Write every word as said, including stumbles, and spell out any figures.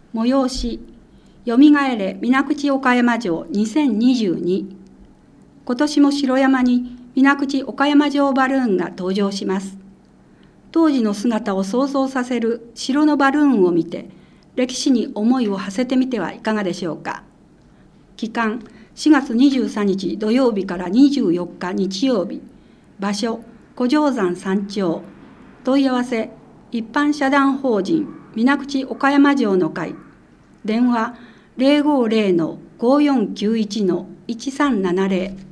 催し、よみがえれ水口岡山城にせんにじゅうに。今年も城山に水口岡山城バルーンが登場します。当時の姿を想像させる城のバルーンを見て、歴史に思いを馳せてみてはいかがでしょうか。期間、しがつにじゅうさんにち土曜日からにじゅうよっか日曜日。場所、古城山山頂。問い合わせ、一般社団法人水口岡山城の会。電話、ゼロごゼロのごよんきゅういちのいちさんななゼロ。